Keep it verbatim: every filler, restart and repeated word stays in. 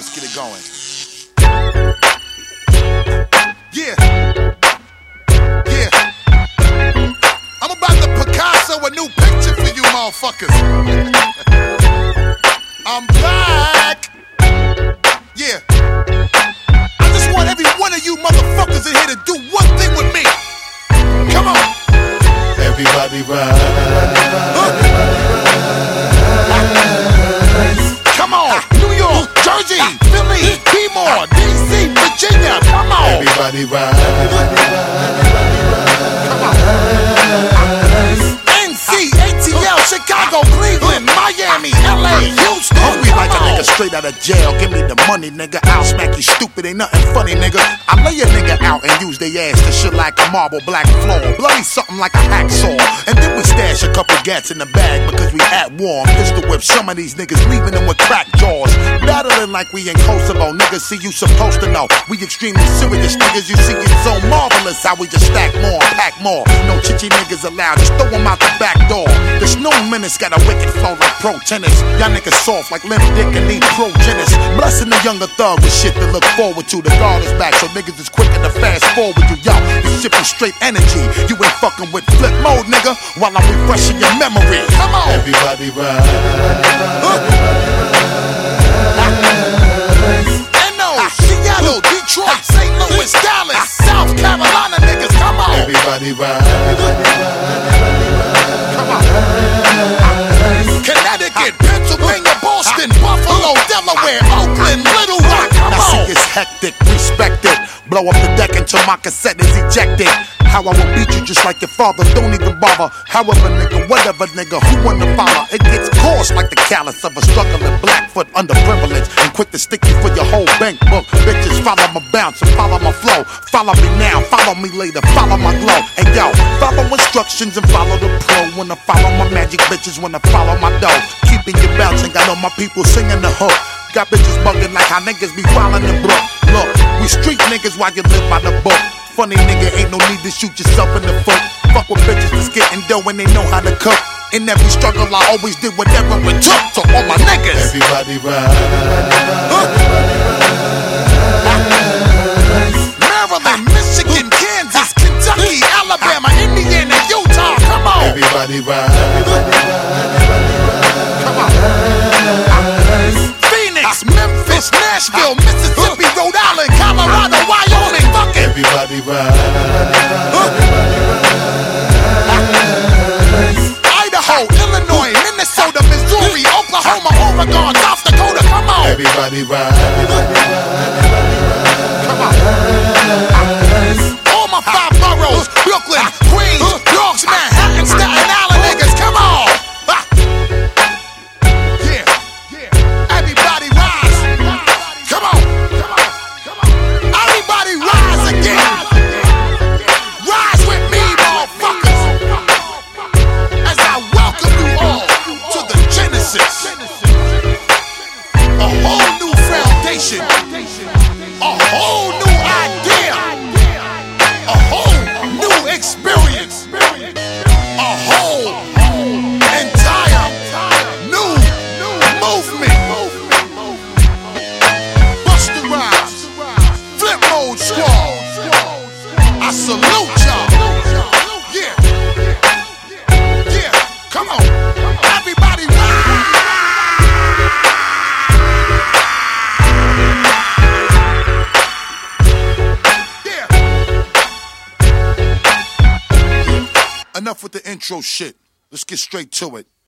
Let's get it going. Yeah. Yeah. I'm about to Picasso a new picture for you motherfuckers. I'm back. Yeah. I just want every one of you motherfuckers in here to do one thing with me. Come on. Everybody rise. Huh? Come on. New York, Jersey, Philly, Baltimore, D C, Virginia. Come on. Everybody rise. Come on. N C, A T L, Chicago, Cleveland, Miami, L A, Houston. Hungry like a nigga straight out of jail. Give me the money, nigga. I'll smack you stupid. Ain't nothing funny, nigga. I lay a nigga out and use their ass to shit like a marble black floor. Bloody something like a hacksaw. And then we stash a couple gats in the bag because we at war. Pistol whip some of these niggas, leaving them with cracked jaws. Battling like we in Kosovo. Niggas see you supposed to know. We extremely serious niggas. You see it's so marvelous how we just stack more, pack more. No chichi niggas allowed. Just throw them out the back door. This new menace got a wicked flow like pro tennis. Y'all niggas soft like limp dick and need pro-genis. Blessing the younger thug with shit to look forward to. The guard is back, so niggas is quicker to fast forward you. Yo, this shit is straight energy. You ain't fucking with flip mode, nigga, while I'm refreshing your memory. Come on. Everybody rise. Huh? N O, Seattle, Detroit, Saint Louis, Dallas, South Carolina, niggas, come on. Everybody rise. Come on. Connecticut, Pennsylvania, Boston, Buffalo, Delaware, Oakland, Little Rock, come on. I see it's hectic, respect it. Blow up the deck until my cassette is ejected. How I will beat you just like your father, don't even bother. However, nigga, whatever, nigga, who wanna follow? It gets coarse like the callous of a struggling Blackfoot underprivileged and quick to stick you for your whole bank book. Bitches, follow my bounce and follow my flow. Follow me now, follow me later, follow my glow. And yo, follow instructions and follow the pro. When I follow my magic bitches, when I follow my dough. Keeping you bouncing, got all my people singing the hook. Got bitches bugging like how niggas be wildin' in Brook. Look, we street niggas while you live by the book. Funny nigga, ain't no need to shoot yourself in the foot. Fuck with bitches that's getting dough when they know how to cook. In every struggle, I always did whatever it took. To all my niggas. Everybody rise. Huh? Maryland, Michigan, Kansas, Kentucky, Alabama, Indiana, Utah. Come on. Everybody rise. Come on. Phoenix, Memphis, Nashville, Mississippi, Rhode Island, Colorado, Wyoming. Fuck it. Everybody rise. Idaho, Illinois, Minnesota, Missouri, Oklahoma, Oregon, South Dakota. Come on. Everybody rise. Come on. All my five boroughs, Brooklyn, Queens, Bronx, Manhattan, Staten Island, niggas. Come on. Ah. Yeah, yeah. Everybody rise. Come on. Come on. Everybody rise again. Rise with me, motherfuckers. As I welcome you all to the Genesis. A whole new foundation. A whole new idea. A whole new experience. A whole entire new movement. Busta Rhymes, Flip Mode Squad. I salute y'all. Yeah. Yeah. Come on. Everybody rise. Yeah. Enough with the intro shit. Let's get straight to it.